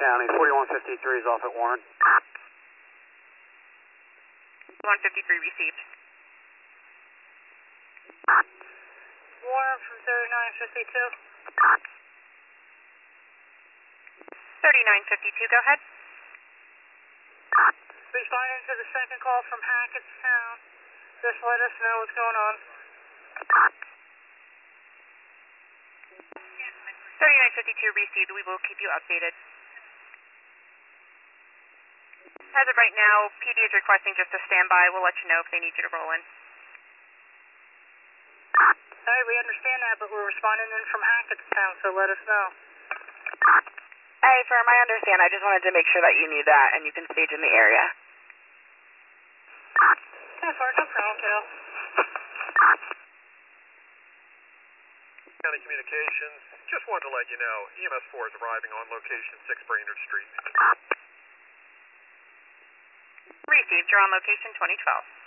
County, 4153 is off at Warren. 153 received. Warren from 3952. 3952, go ahead. Responding to the second call from Hackettstown. Just let us know what's going on. 3952 received. We will keep you updated. As of right now, PD is requesting just a standby. We'll let you know if they need you to roll in. Alright, we understand that, but we're responding in from Hackettstown, so let us know. Hey, firm, I understand. I just wanted to make sure that you knew that and you can stage in the area. Yeah, far, no problem, kiddo. County Communications, just wanted to let you know, EMS 4 is arriving on location 6 Brainerd Street. Received. You're on location 2012.